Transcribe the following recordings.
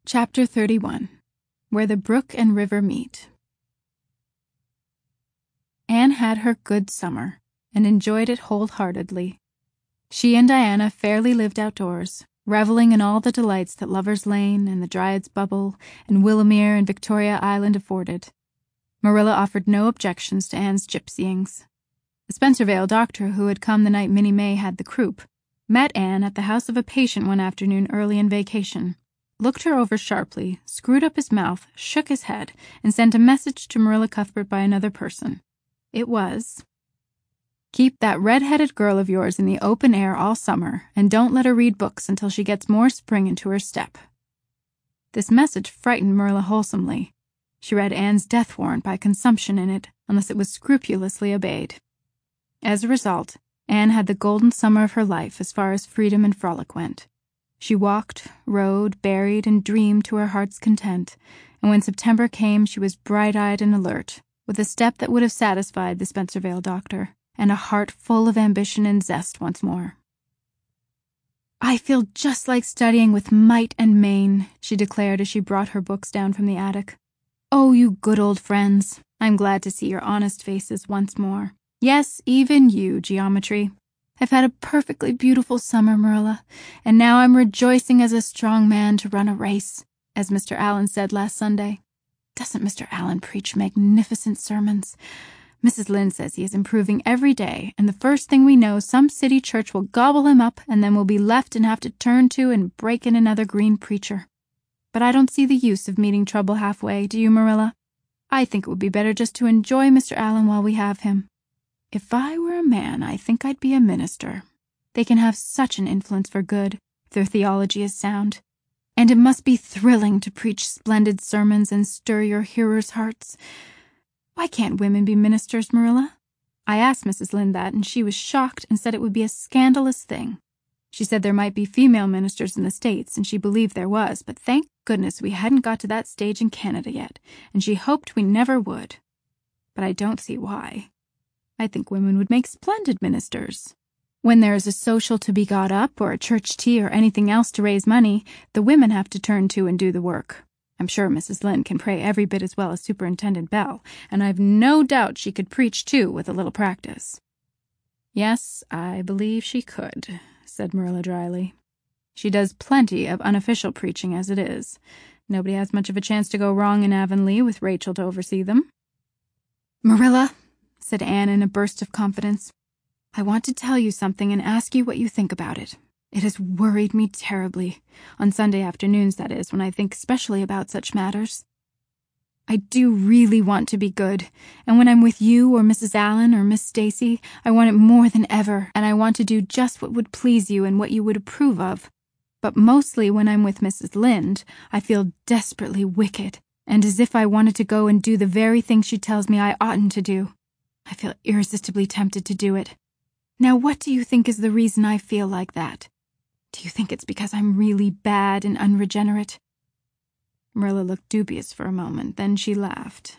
Chapter 31. Where the Brook and River Meet. Anne had her good summer, and enjoyed it wholeheartedly. She and Diana fairly lived outdoors, reveling in all the delights that Lover's Lane and the Dryad's Bubble and Willowmere and Victoria Island afforded. Marilla offered no objections to Anne's gypsyings. The Spencervale doctor, who had come the night Minnie May had the croup, met Anne at the house of a patient one afternoon early in vacation, looked her over sharply, screwed up his mouth, shook his head, and sent a message to Marilla Cuthbert by another person. It was, "Keep that red-headed girl of yours in the open air all summer, and don't let her read books until she gets more spring into her step." This message frightened Marilla wholesomely. She read Anne's death warrant by consumption in it, unless it was scrupulously obeyed. As a result, Anne had the golden summer of her life as far as freedom and frolic went. She walked, rode, berried, and dreamed to her heart's content, and when September came she was bright-eyed and alert, with a step that would have satisfied the Spencervale doctor, and a heart full of ambition and zest once more. "I feel just like studying with might and main," she declared as she brought her books down from the attic. "Oh, you good old friends, I'm glad to see your honest faces once more. Yes, even you, geometry. I've had a perfectly beautiful summer, Marilla, and now I'm rejoicing as a strong man to run a race, as Mr. Allen said last Sunday. Doesn't Mr. Allen preach magnificent sermons? Mrs. Lynde says he is improving every day, and the first thing we know some city church will gobble him up, and then we'll be left and have to turn to and break in another green preacher. But I don't see the use of meeting trouble halfway, do you, Marilla? I think it would be better just to enjoy Mr. Allen while we have him. If I were a man, I think I'd be a minister. They can have such an influence for good, if their theology is sound. And it must be thrilling to preach splendid sermons and stir your hearers' hearts. Why can't women be ministers, Marilla? I asked Mrs. Lynde that, and she was shocked and said it would be a scandalous thing. She said there might be female ministers in the States, and she believed there was, but thank goodness we hadn't got to that stage in Canada yet, and she hoped we never would. But I don't see why. I think women would make splendid ministers. When there is a social to be got up, or a church tea, or anything else to raise money, the women have to turn to and do the work. I'm sure Mrs. Lynde can pray every bit as well as Superintendent Bell, and I've no doubt she could preach, too, with a little practice." "Yes, I believe she could," said Marilla dryly. "She does plenty of unofficial preaching as it is. Nobody has much of a chance to go wrong in Avonlea with Rachel to oversee them." "Marilla," said Anne in a burst of confidence, "I want to tell you something and ask you what you think about it. It has worried me terribly, on Sunday afternoons, that is, when I think especially about such matters. I do really want to be good, and when I'm with you or Mrs. Allen or Miss Stacy, I want it more than ever, and I want to do just what would please you and what you would approve of. But mostly when I'm with Mrs. Lynde, I feel desperately wicked, and as if I wanted to go and do the very thing she tells me I oughtn't to do. I feel irresistibly tempted to do it. Now, what do you think is the reason I feel like that? Do you think it's because I'm really bad and unregenerate?" Marilla looked dubious for a moment, then she laughed.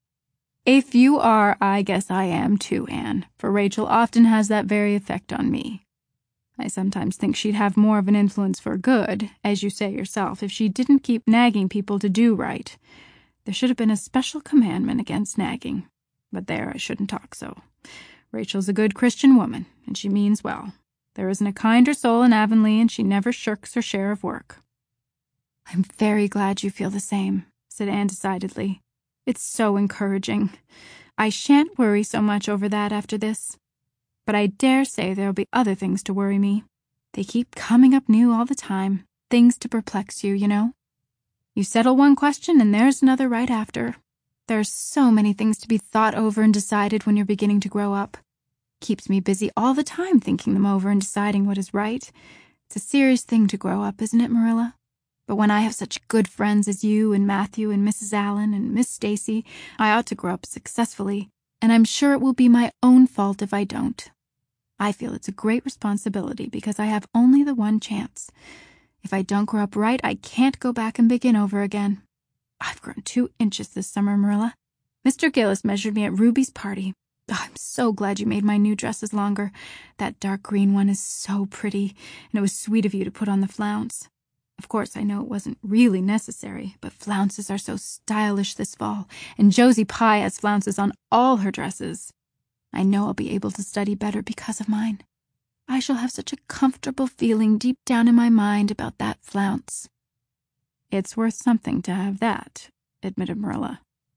"If you are, I guess I am too, Anne, for Rachel often has that very effect on me. I sometimes think she'd have more of an influence for good, as you say yourself, if she didn't keep nagging people to do right. There should have been a special commandment against nagging. But there, I shouldn't talk so. Rachel's a good Christian woman, and she means well. There isn't a kinder soul in Avonlea, and she never shirks her share of work." "I'm very glad you feel the same," said Anne decidedly. "It's so encouraging. I shan't worry so much over that after this. But I dare say there'll be other things to worry me. They keep coming up new all the time, things to perplex you, you know. You settle one question, and there's another right after. There are so many things to be thought over and decided when you're beginning to grow up. Keeps me busy all the time thinking them over and deciding what is right. It's a serious thing to grow up, isn't it, Marilla? But when I have such good friends as you and Matthew and Mrs. Allen and Miss Stacy, I ought to grow up successfully, and I'm sure it will be my own fault if I don't. I feel it's a great responsibility because I have only the one chance. If I don't grow up right, I can't go back and begin over again. I've grown 2 inches this summer, Marilla. Mr. Gillis measured me at Ruby's party. Oh, I'm so glad you made my new dresses longer. That dark green one is so pretty, and it was sweet of you to put on the flounce. Of course, I know it wasn't really necessary, but flounces are so stylish this fall, and Josie Pye has flounces on all her dresses. I know I'll be able to study better because of mine. I shall have such a comfortable feeling deep down in my mind about that flounce." "It's worth something to have that," admitted Marilla.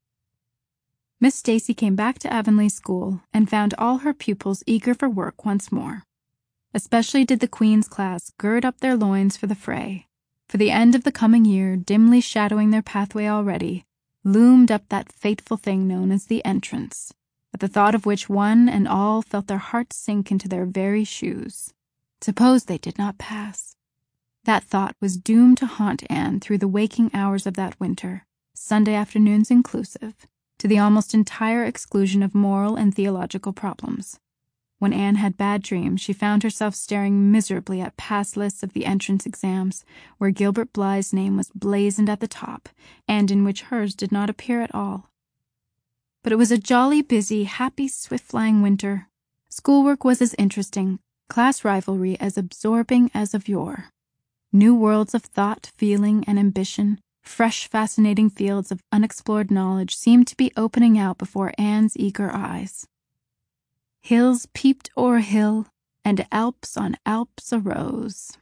Miss Stacy came back to Avonlea School and found all her pupils eager for work once more. Especially did the Queen's class gird up their loins for the fray. For the end of the coming year, dimly shadowing their pathway already, loomed up that fateful thing known as the entrance, at the thought of which one and all felt their hearts sink into their very shoes. Suppose they did not pass? That thought was doomed to haunt Anne through the waking hours of that winter, Sunday afternoons inclusive, to the almost entire exclusion of moral and theological problems. When Anne had bad dreams, she found herself staring miserably at pass lists of the entrance exams, where Gilbert Blythe's name was blazoned at the top, and in which hers did not appear at all. But it was a jolly, busy, happy, swift-flying winter. Schoolwork was as interesting, class rivalry as absorbing as of yore. New worlds of thought, feeling, and ambition, fresh, fascinating fields of unexplored knowledge seemed to be opening out before Anne's eager eyes. Hills peeped o'er hill, and Alps on Alps arose.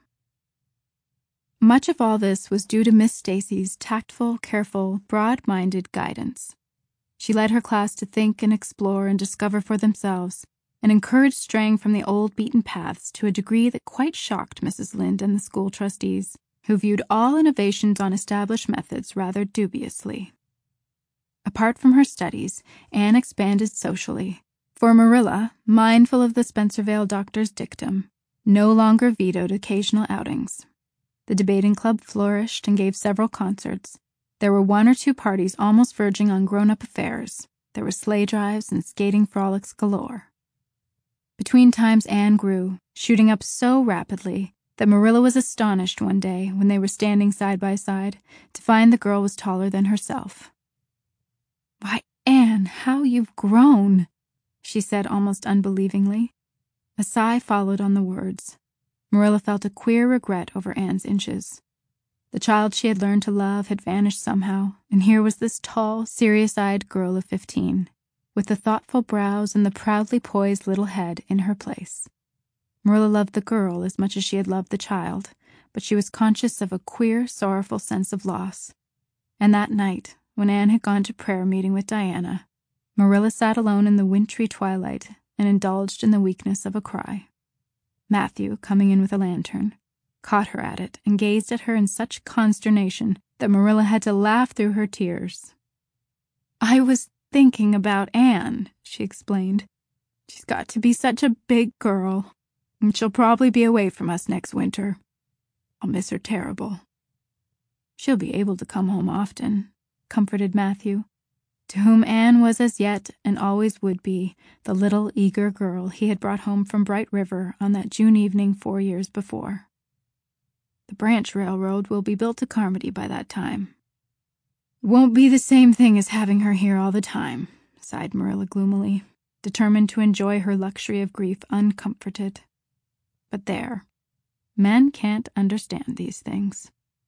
Much of all this was due to Miss Stacy's tactful, careful, broad-minded guidance. She led her class to think and explore and discover for themselves, and encouraged straying from the old beaten paths to a degree that quite shocked Mrs. Lynde and the school trustees, who viewed all innovations on established methods rather dubiously. Apart from her studies, Anne expanded socially. For Marilla, mindful of the Spencervale doctor's dictum, no longer vetoed occasional outings. The debating club flourished and gave several concerts. There were 1 or 2 parties almost verging on grown-up affairs. There were sleigh drives and skating frolics galore. Between times Anne grew, shooting up so rapidly that Marilla was astonished one day, when they were standing side by side, to find the girl was taller than herself. "Why, Anne, how you've grown!" she said almost unbelievingly. A sigh followed on the words. Marilla felt a queer regret over Anne's inches. The child she had learned to love had vanished somehow, and here was this tall, serious-eyed girl of 15, with the thoughtful brows and the proudly poised little head in her place. Marilla loved the girl as much as she had loved the child, but she was conscious of a queer, sorrowful sense of loss. And that night, when Anne had gone to prayer meeting with Diana, Marilla sat alone in the wintry twilight and indulged in the weakness of a cry. Matthew, coming in with a lantern, caught her at it and gazed at her in such consternation that Marilla had to laugh through her tears. "I was thinking about Anne," she explained. "She's got to be such a big girl, and she'll probably be away from us next winter. I'll miss her terrible." "She'll be able to come home often," comforted Matthew, to whom Anne was as yet and always would be the little eager girl he had brought home from Bright River on that June evening 4 years before. "The branch railroad will be built to Carmody by that time." "Won't be the same thing as having her here all the time," sighed Marilla gloomily, determined to enjoy her luxury of grief uncomforted. But there, men can't understand these things.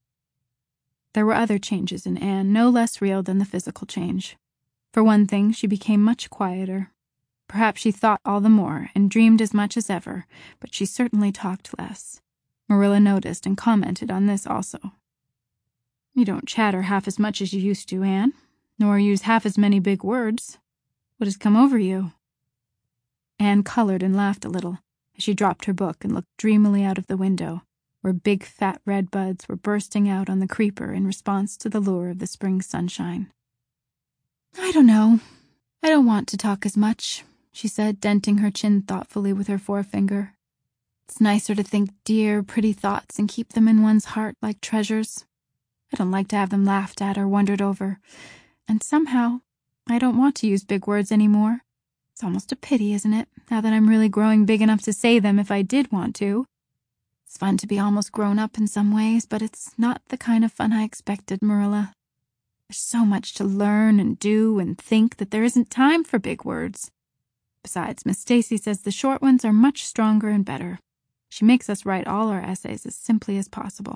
There were other changes in Anne, no less real than the physical change. For one thing, she became much quieter. Perhaps she thought all the more and dreamed as much as ever, but she certainly talked less. Marilla noticed and commented on this also. "You don't chatter half as much as you used to, Anne, nor use half as many big words. What has come over you?" Anne colored and laughed a little as she dropped her book and looked dreamily out of the window, where big fat red buds were bursting out on the creeper in response to the lure of the spring sunshine. "I don't know. I don't want to talk as much," she said, denting her chin thoughtfully with her forefinger. "It's nicer to think dear, pretty thoughts and keep them in one's heart like treasures. I don't like to have them laughed at or wondered over. And somehow, I don't want to use big words anymore. It's almost a pity, isn't it, now that I'm really growing big enough to say them if I did want to? It's fun to be almost grown up in some ways, but it's not the kind of fun I expected, Marilla. There's so much to learn and do and think that there isn't time for big words. Besides, Miss Stacy says the short ones are much stronger and better. She makes us write all our essays as simply as possible.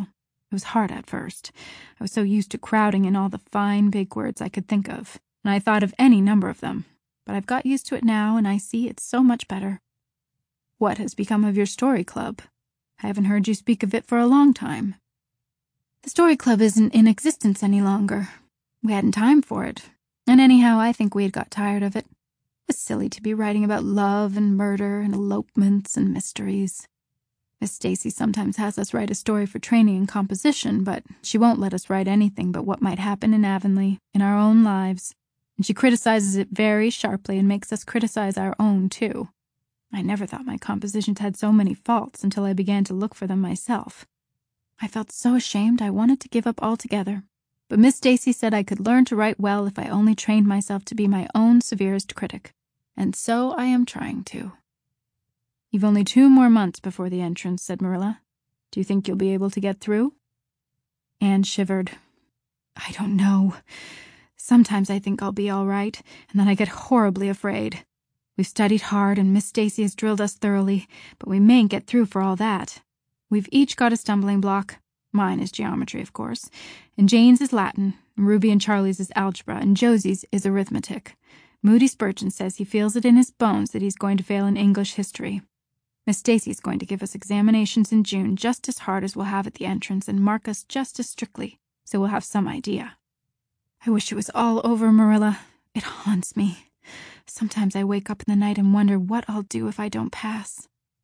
It was hard at first. I was so used to crowding in all the fine, big words I could think of, and I thought of any number of them. But I've got used to it now, and I see it's so much better. What has become of your story club? I haven't heard you speak of it for a long time. The story club isn't in existence any longer. We hadn't time for it, and anyhow I think we had got tired of it. It was silly to be writing about love and murder and elopements and mysteries. Miss Stacy sometimes has us write a story for training in composition, but she won't let us write anything but what might happen in Avonlea, in our own lives, and she criticizes it very sharply and makes us criticize our own, too. I never thought my compositions had so many faults until I began to look for them myself. I felt so ashamed I wanted to give up altogether, but Miss Stacy said I could learn to write well if I only trained myself to be my own severest critic, and so I am trying to. You've only 2 more months before the entrance, said Marilla. Do you think you'll be able to get through? Anne shivered. I don't know. Sometimes I think I'll be all right, and then I get horribly afraid. We've studied hard, and Miss Stacy has drilled us thoroughly, but we mayn't get through for all that. We've each got a stumbling block. Mine is geometry, of course, and Jane's is Latin, and Ruby and Charlie's is algebra, and Josie's is arithmetic. Moody Spurgeon says he feels it in his bones that he's going to fail in English history. Miss Stacy's going to give us examinations in June just as hard as we'll have at the entrance and mark us just as strictly, so we'll have some idea. I wish it was all over, Marilla. It haunts me. Sometimes I wake up in the night and wonder what I'll do if I don't pass.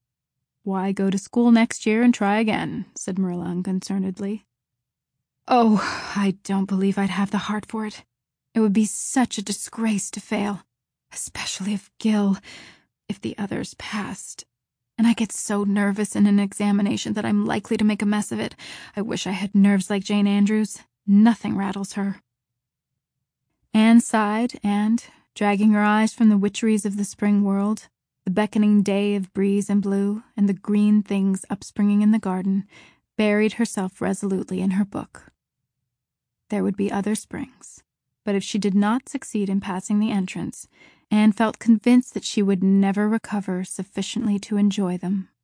Why go to school next year and try again, said Marilla unconcernedly. Oh, I don't believe I'd have the heart for it. It would be such a disgrace to fail, especially if the others passed. And I get so nervous in an examination that I'm likely to make a mess of it. I wish I had nerves like Jane Andrews. Nothing rattles her. Anne sighed and, dragging her eyes from the witcheries of the spring world, the beckoning day of breeze and blue, and the green things upspringing in the garden, buried herself resolutely in her book. There would be other springs, but if she did not succeed in passing the entrance, Anne felt convinced that she would never recover sufficiently to enjoy them.